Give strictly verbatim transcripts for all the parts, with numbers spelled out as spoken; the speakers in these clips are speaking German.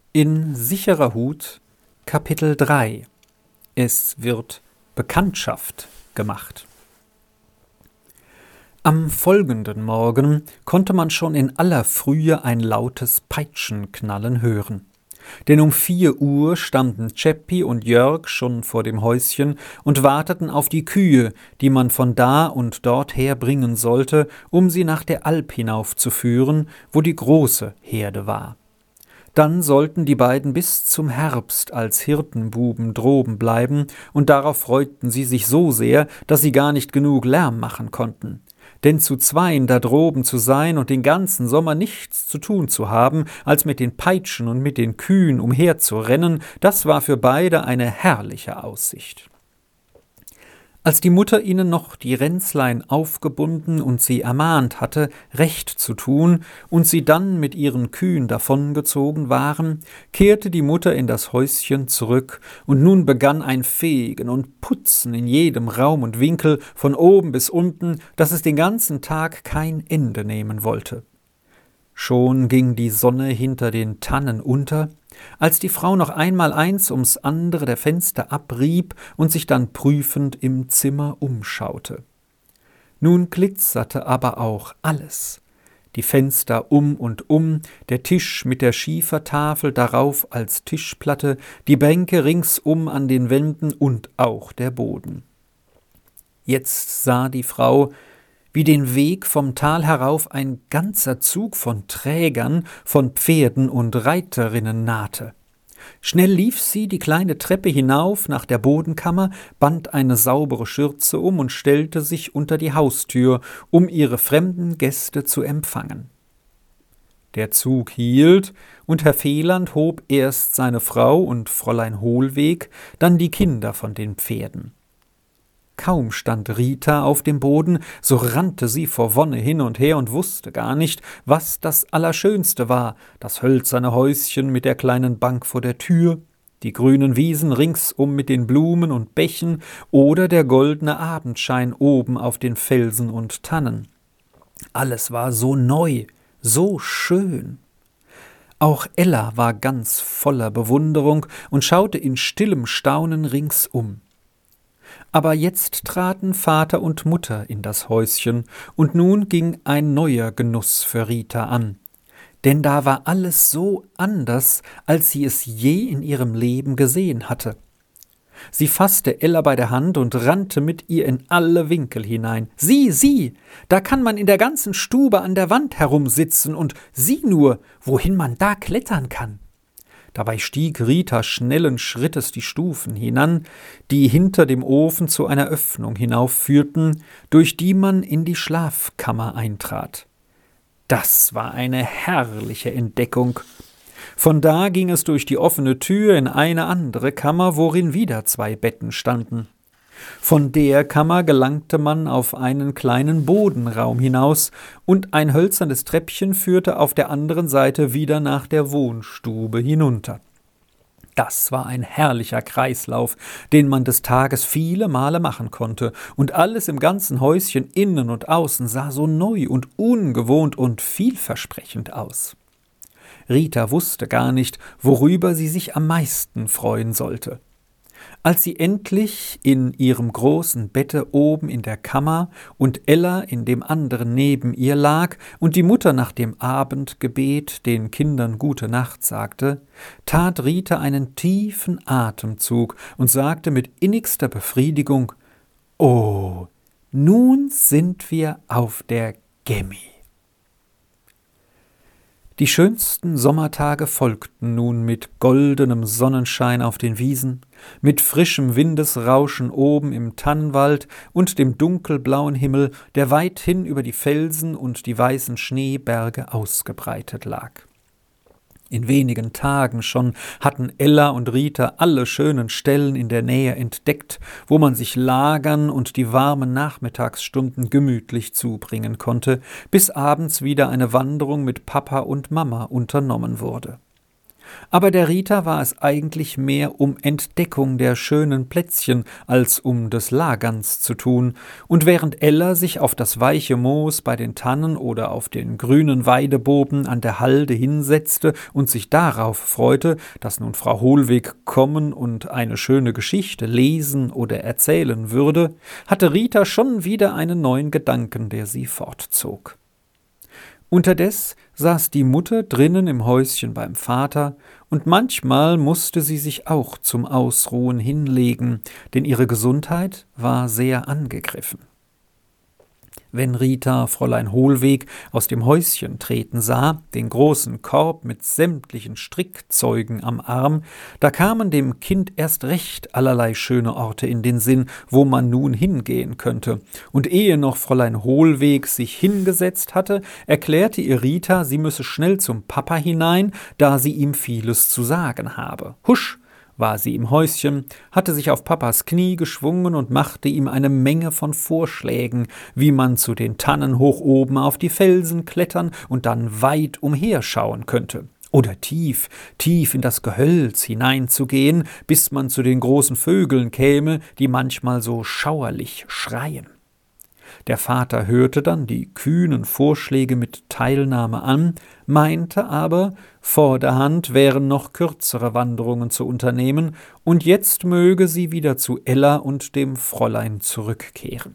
In sicherer Hut, Kapitel drei. Es wird Bekanntschaft gemacht. Am folgenden Morgen konnte man schon in aller Frühe ein lautes Peitschenknallen hören. Denn um vier Uhr standen Czeppi und Jörg schon vor dem Häuschen und warteten auf die Kühe, die man von da und dorther bringen sollte, um sie nach der Alp hinaufzuführen, wo die große Herde war. Dann sollten die beiden bis zum Herbst als Hirtenbuben droben bleiben, und darauf freuten sie sich so sehr, dass sie gar nicht genug Lärm machen konnten. Denn zu zweien da droben zu sein und den ganzen Sommer nichts zu tun zu haben, als mit den Peitschen und mit den Kühen umherzurennen, das war für beide eine herrliche Aussicht. Als die Mutter ihnen noch die Ränzlein aufgebunden und sie ermahnt hatte, recht zu tun, und sie dann mit ihren Kühen davongezogen waren, kehrte die Mutter in das Häuschen zurück, und nun begann ein Fegen und Putzen in jedem Raum und Winkel, von oben bis unten, dass es den ganzen Tag kein Ende nehmen wollte. Schon ging die Sonne hinter den Tannen unter, als die Frau noch einmal eins ums andere der Fenster abrieb und sich dann prüfend im Zimmer umschaute. Nun glitzerte aber auch alles. Die Fenster um und um, der Tisch mit der Schiefertafel darauf als Tischplatte, die Bänke ringsum an den Wänden und auch der Boden. Jetzt sah die Frau, wie den Weg vom Tal herauf ein ganzer Zug von Trägern, von Pferden und Reiterinnen nahte. Schnell lief sie die kleine Treppe hinauf nach der Bodenkammer, band eine saubere Schürze um und stellte sich unter die Haustür, um ihre fremden Gäste zu empfangen. Der Zug hielt, und Herr Feland hob erst seine Frau und Fräulein Hohlweg, dann die Kinder von den Pferden. Kaum stand Rita auf dem Boden, so rannte sie vor Wonne hin und her und wusste gar nicht, was das Allerschönste war, das hölzerne Häuschen mit der kleinen Bank vor der Tür, die grünen Wiesen ringsum mit den Blumen und Bächen oder der goldene Abendschein oben auf den Felsen und Tannen. Alles war so neu, so schön. Auch Ella war ganz voller Bewunderung und schaute in stillem Staunen ringsum. Aber jetzt traten Vater und Mutter in das Häuschen, und nun ging ein neuer Genuss für Rita an. Denn da war alles so anders, als sie es je in ihrem Leben gesehen hatte. Sie fasste Ella bei der Hand und rannte mit ihr in alle Winkel hinein. »Sieh, sieh, da kann man in der ganzen Stube an der Wand herumsitzen, und sieh nur, wohin man da klettern kann.« Dabei stieg Rita schnellen Schrittes die Stufen hinan, die hinter dem Ofen zu einer Öffnung hinaufführten, durch die man in die Schlafkammer eintrat. Das war eine herrliche Entdeckung. Von da ging es durch die offene Tür in eine andere Kammer, worin wieder zwei Betten standen. Von der Kammer gelangte man auf einen kleinen Bodenraum hinaus, und ein hölzernes Treppchen führte auf der anderen Seite wieder nach der Wohnstube hinunter. Das war ein herrlicher Kreislauf, den man des Tages viele Male machen konnte, und alles im ganzen Häuschen innen und außen sah so neu und ungewohnt und vielversprechend aus. Rita wusste gar nicht, worüber sie sich am meisten freuen sollte. Als sie endlich in ihrem großen Bette oben in der Kammer und Ella in dem anderen neben ihr lag und die Mutter nach dem Abendgebet den Kindern Gute Nacht sagte, tat Rita einen tiefen Atemzug und sagte mit innigster Befriedigung: »Oh, nun sind wir auf der Gemmi.« Die schönsten Sommertage folgten nun mit goldenem Sonnenschein auf den Wiesen, mit frischem Windesrauschen oben im Tannenwald und dem dunkelblauen Himmel, der weithin über die Felsen und die weißen Schneeberge ausgebreitet lag. In wenigen Tagen schon hatten Ella und Rita alle schönen Stellen in der Nähe entdeckt, wo man sich lagern und die warmen Nachmittagsstunden gemütlich zubringen konnte, bis abends wieder eine Wanderung mit Papa und Mama unternommen wurde. Aber der Rita war es eigentlich mehr um Entdeckung der schönen Plätzchen als um des Lagerns zu tun, und während Ella sich auf das weiche Moos bei den Tannen oder auf den grünen Weideboden an der Halde hinsetzte und sich darauf freute, dass nun Frau Hohlweg kommen und eine schöne Geschichte lesen oder erzählen würde, hatte Rita schon wieder einen neuen Gedanken, der sie fortzog. Unterdes saß die Mutter drinnen im Häuschen beim Vater, und manchmal musste sie sich auch zum Ausruhen hinlegen, denn ihre Gesundheit war sehr angegriffen. Wenn Rita Fräulein Hohlweg aus dem Häuschen treten sah, den großen Korb mit sämtlichen Strickzeugen am Arm, da kamen dem Kind erst recht allerlei schöne Orte in den Sinn, wo man nun hingehen könnte, und ehe noch Fräulein Hohlweg sich hingesetzt hatte, erklärte ihr Rita, sie müsse schnell zum Papa hinein, da sie ihm vieles zu sagen habe. Husch! War sie im Häuschen, hatte sich auf Papas Knie geschwungen und machte ihm eine Menge von Vorschlägen, wie man zu den Tannen hoch oben auf die Felsen klettern und dann weit umherschauen könnte. Oder tief, tief in das Gehölz hineinzugehen, bis man zu den großen Vögeln käme, die manchmal so schauerlich schreien. Der Vater hörte dann die kühnen Vorschläge mit Teilnahme an, meinte aber, vorderhand wären noch kürzere Wanderungen zu unternehmen, und jetzt möge sie wieder zu Ella und dem Fräulein zurückkehren.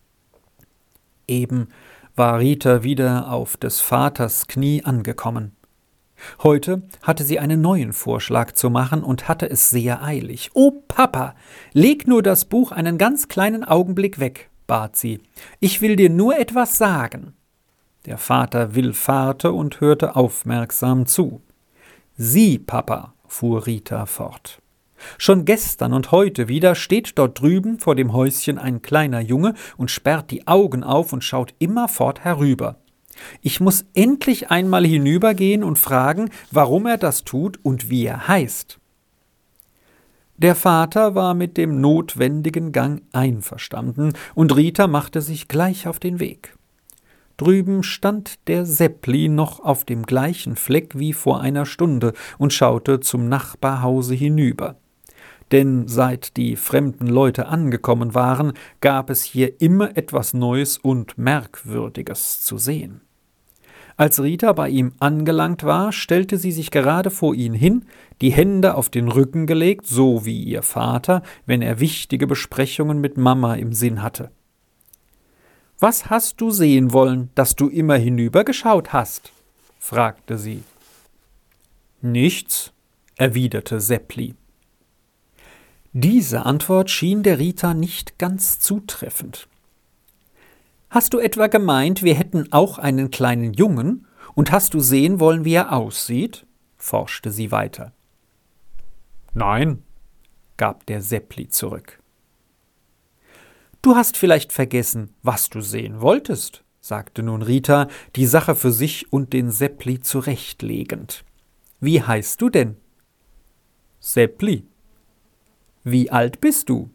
Eben war Rita wieder auf des Vaters Knie angekommen. Heute hatte sie einen neuen Vorschlag zu machen und hatte es sehr eilig. »O Papa, leg nur das Buch einen ganz kleinen Augenblick weg«, bat sie. »Ich will dir nur etwas sagen.« Der Vater willfahrte und hörte aufmerksam zu. »Sie, Papa«, fuhr Rita fort. »Schon gestern und heute wieder steht dort drüben vor dem Häuschen ein kleiner Junge und sperrt die Augen auf und schaut immerfort herüber. Ich muß endlich einmal hinübergehen und fragen, warum er das tut und wie er heißt.« Der Vater war mit dem notwendigen Gang einverstanden, und Rita machte sich gleich auf den Weg. Drüben stand der Seppli noch auf dem gleichen Fleck wie vor einer Stunde und schaute zum Nachbarhause hinüber. Denn seit die fremden Leute angekommen waren, gab es hier immer etwas Neues und Merkwürdiges zu sehen. Als Rita bei ihm angelangt war, stellte sie sich gerade vor ihn hin, die Hände auf den Rücken gelegt, so wie ihr Vater, wenn er wichtige Besprechungen mit Mama im Sinn hatte. »Was hast du sehen wollen, dass du immer hinübergeschaut hast?« fragte sie. »Nichts«, erwiderte Seppli. Diese Antwort schien der Rita nicht ganz zutreffend. »Hast du etwa gemeint, wir hätten auch einen kleinen Jungen, und hast du sehen wollen, wie er aussieht?« forschte sie weiter. »Nein«, gab der Seppli zurück. »Du hast vielleicht vergessen, was du sehen wolltest«, sagte nun Rita, die Sache für sich und den Seppli zurechtlegend. »Wie heißt du denn?« »Seppli.« »Wie alt bist du?«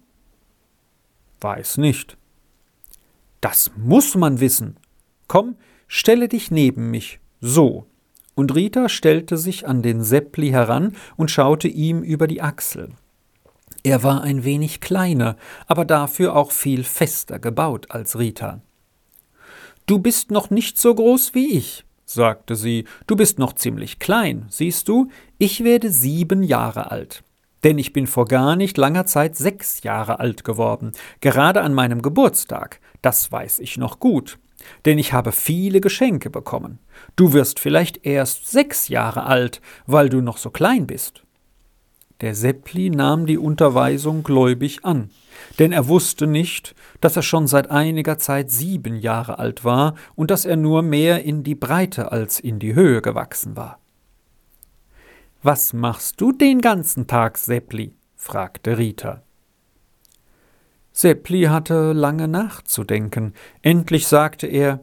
»Weiß nicht.« »Das muß man wissen. Komm, stelle dich neben mich, so.« Und Rita stellte sich an den Seppli heran und schaute ihm über die Achsel. Er war ein wenig kleiner, aber dafür auch viel fester gebaut als Rita. »Du bist noch nicht so groß wie ich«, sagte sie. »Du bist noch ziemlich klein, siehst du? Ich werde sieben Jahre alt. Denn ich bin vor gar nicht langer Zeit sechs Jahre alt geworden, gerade an meinem Geburtstag, das weiß ich noch gut, denn ich habe viele Geschenke bekommen. Du wirst vielleicht erst sechs Jahre alt, weil du noch so klein bist.« Der Seppli nahm die Unterweisung gläubig an, denn er wusste nicht, dass er schon seit einiger Zeit sieben Jahre alt war und dass er nur mehr in die Breite als in die Höhe gewachsen war. »Was machst du den ganzen Tag, Seppli?« fragte Rita. Seppli hatte lange nachzudenken. Endlich sagte er: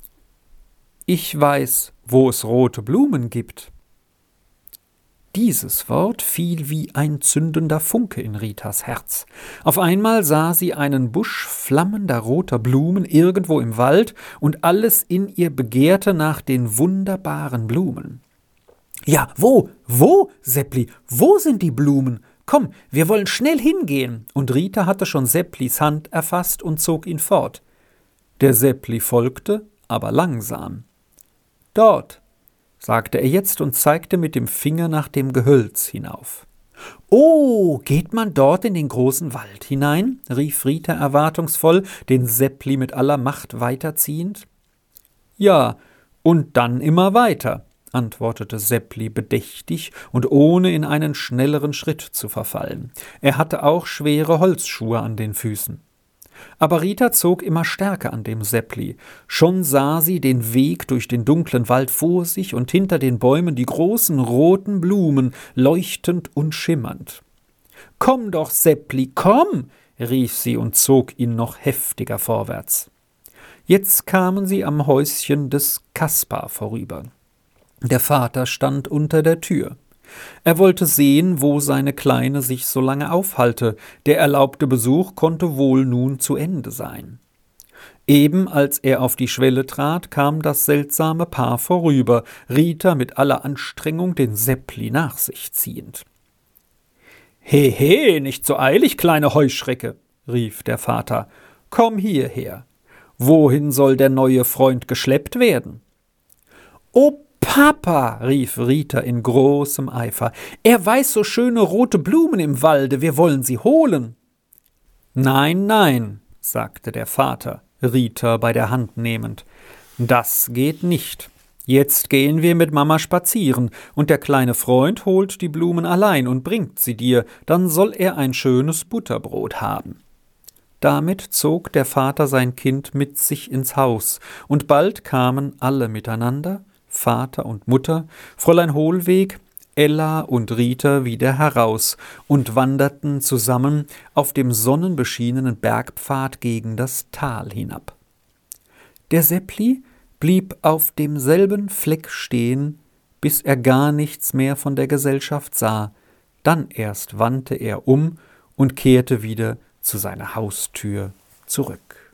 »Ich weiß, wo es rote Blumen gibt.« Dieses Wort fiel wie ein zündender Funke in Ritas Herz. Auf einmal sah sie einen Busch flammender roter Blumen irgendwo im Wald, und alles in ihr begehrte nach den wunderbaren Blumen. »Ja, wo, wo, Seppli, wo sind die Blumen? Komm, wir wollen schnell hingehen!« Und Rita hatte schon Sepplis Hand erfasst und zog ihn fort. Der Seppli folgte, aber langsam. »Dort«, sagte er jetzt und zeigte mit dem Finger nach dem Gehölz hinauf. »Oh, geht man dort in den großen Wald hinein?« rief Rita erwartungsvoll, den Seppli mit aller Macht weiterziehend. »Ja, und dann immer weiter«, antwortete Seppli bedächtig und ohne in einen schnelleren Schritt zu verfallen. Er hatte auch schwere Holzschuhe an den Füßen. Aber Rita zog immer stärker an dem Seppli. Schon sah sie den Weg durch den dunklen Wald vor sich und hinter den Bäumen die großen roten Blumen, leuchtend und schimmernd. »Komm doch, Seppli, komm!« rief sie und zog ihn noch heftiger vorwärts. Jetzt kamen sie am Häuschen des Kaspar vorüber. Der Vater stand unter der Tür. Er wollte sehen, wo seine Kleine sich so lange aufhalte. Der erlaubte Besuch konnte wohl nun zu Ende sein. Eben als er auf die Schwelle trat, kam das seltsame Paar vorüber, Rita mit aller Anstrengung den Seppli nach sich ziehend. »He, he, nicht so eilig, kleine Heuschrecke«, rief der Vater. »Komm hierher. Wohin soll der neue Freund geschleppt werden?« »O Papa«, rief Rita in großem Eifer, »er weiß so schöne rote Blumen im Walde, wir wollen sie holen.« »Nein, nein«, sagte der Vater, Rita bei der Hand nehmend, »das geht nicht. Jetzt gehen wir mit Mama spazieren, und der kleine Freund holt die Blumen allein und bringt sie dir, dann soll er ein schönes Butterbrot haben.« Damit zog der Vater sein Kind mit sich ins Haus, und bald kamen alle miteinander, Vater und Mutter, Fräulein Hohlweg, Ella und Rita wieder heraus und wanderten zusammen auf dem sonnenbeschienenen Bergpfad gegen das Tal hinab. Der Seppli blieb auf demselben Fleck stehen, bis er gar nichts mehr von der Gesellschaft sah, dann erst wandte er um und kehrte wieder zu seiner Haustür zurück.